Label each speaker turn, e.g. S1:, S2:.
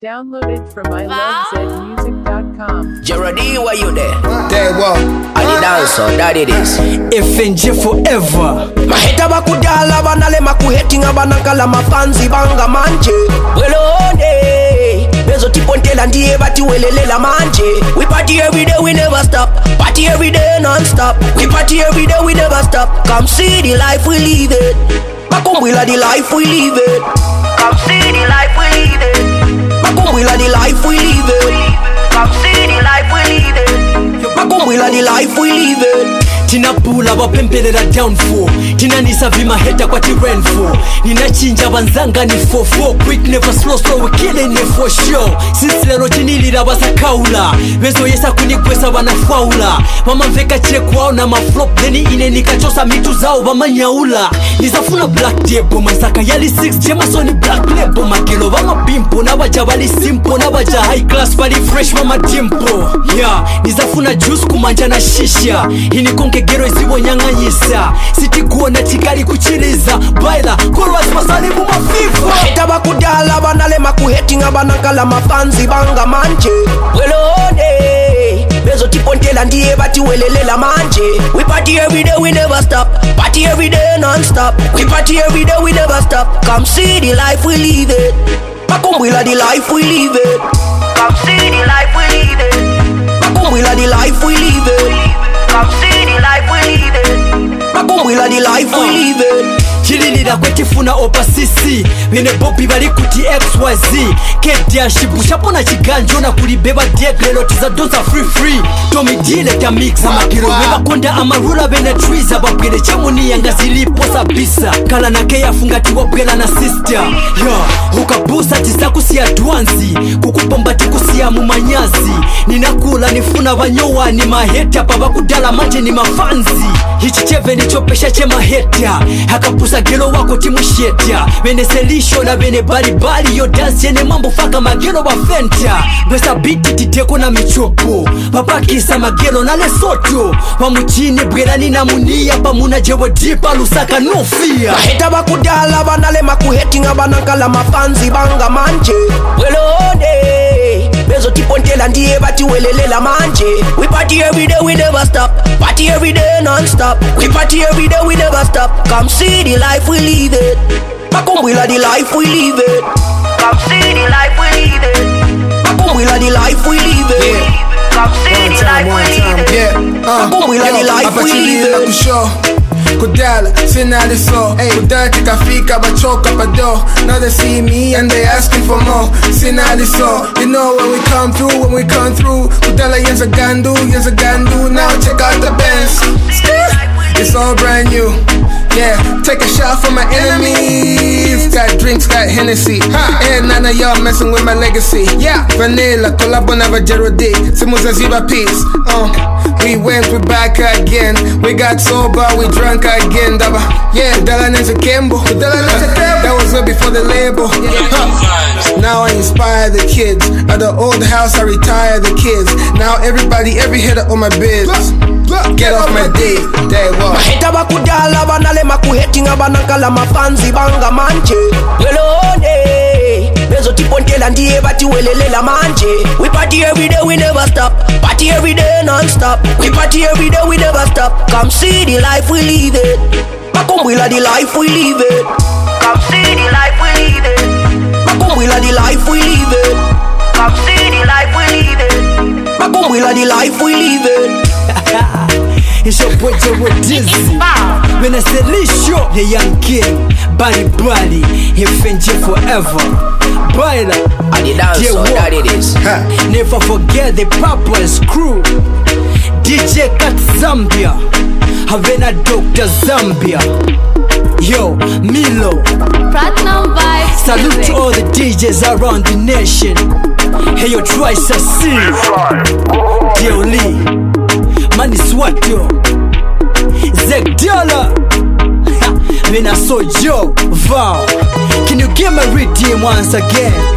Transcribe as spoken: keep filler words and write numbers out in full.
S1: Downloaded from I love zed music dot com.
S2: Geraldine, why you there?
S3: There, well,
S2: I the dancer, that it is.
S4: F N J forever.
S2: Maheta bakudala banale makuhetinga banakala mafanzi banga manje. Welone, bezo tipontela ndiye bati welelela manje. We party every day, we never stop. Party every day non-stop. We party every day, we never stop. Come see the life we live it. Makumbwila the life we live it. Come see the life we live it. Makumbwila the life we live it. Come see the life we live it. Makumbwila the life we live it.
S4: Tina pula wapempelera downfall. Tina nisa vima heta kwa ti rainfall. Nina chinja banzanga ni four four. Quick never slow slow we killing it for sure. Since lero chinilira basa kaula. Bezo yesa kunikwesa wana faula. Mama mveka check wao na maflop. Deni ine nikachosa mitu zao bama nyaula. Nizafuna black table masaka yali six jema soni black label. Makilo bama pimpo na waja wali simple. Na waja high class wali fresh mama dimpo. Yeah, nizafuna juice kumanja na shisha. Hini konke gero isiwo nyanganyisa. Siti kuona tikari kuchiliza. Baila, kolwas masalimu mafifa.
S2: Heta bakudala banale makuhetinga banakala mafanzi banga manje. Welone, bezo tipontela ndiye bati welelela manje. We party every day, we never stop. Party every day non-stop. We party every day, we never stop. Come see the life we live it. Makumbwila the life we live it. Come see the life we live it. Makumbwila the life we live it. Come see the life we live it. Makumbwila the life we live it.
S4: Chililira kwetifuna opa sisi. Bene bobi bali kuti X Y Z. Ketia shibu shapona chiganjo na kulibeba dek. Lelo tiza donza free free. Tomi dile ta mixa makiro. Weba konda amarula bene trees. Abapgele chamuni yanga zilipo sabisa. Kala na keya fungati wapgela na sister. Yo, hukabusa tisa kusia duanzi. Kukupomba tikusia mumanyazi. Ninakula nifuna wanyowa ni maheta. Paba kudala manje ni mafanzi. Hichi cheve ni chopesha che maheta. Hakapusa gelo wako timushetia. Bene selisho na bene bali bali. Yo dance yene mambo faka magelo bafenta. Bwesa biti titeko na michopo. Papa kisa magelo na lesoto. Wamuchine bwelani na munia. Pamuna jewo dipa lusaka no fear.
S2: Maheta bakudala banale makuhetinga banakala mafanzi banga manje. Welone, bezo tipontela ndiye bati welelela manje. We party every day, we never stop. Party every day non-stop. We party every day, we never stop. Come see the life we live it. Makumbwila the life we live it. Come see the life we live it. Makumbwila the life we live it. Come see the life we live it. Makumbwila the life we live it.
S3: Kudala, sinali so Kudati kafika bachoka pado. Now they see me and they asking for more. Sinali so, you know when we come through, when we come through. Kudala yenza gandu, yenza gandu. Now check out the Benz. It's all brand new. Yeah, take a shot for my enemies. Got drinks, got Hennessy. And none of y'all messing with my legacy. Yeah, vanilla, collabo never Geraldine. Simuza ziba peace. Uh, we went, we back again. We got sober, we drunk again. Daba. Yeah, Dala Nenza Kembo. That was way before the label. Huh. Now I inspire the kids. At the old house, I retire the kids. Now everybody, every hitter on my biz. Get off my dick, day one.
S2: Maheta bakudala banale makuhetinga banakala mafanzi banga manje. Welone, bezo tipontela ndiye bati welelela manje. We party every day, we never stop. Party every day non-stop. We party every day, we never stop. Come see the life we live it. Makumbwila the life we live it. Come see the life we live it. Makumbwila the life we live it. Come see the life we live it. Makumbwila the life we live it.
S4: It's your boy Joe Dizzy. When I say Lisho, the young king. Body body, F N J forever. Baila,
S2: I the dancer, that it is.
S4: Never forget the Papa's crew. D J Cat Zambia, Havana Doctor Zambia. Yo, Milo.
S5: Platinum Vibes.
S4: Salute to all the D Js around the nation. Hey yo, try to see. Dio Lee, Mani Swatyo, Zeg Diala. When I saw Joe, Val. Can you give me redeem once again?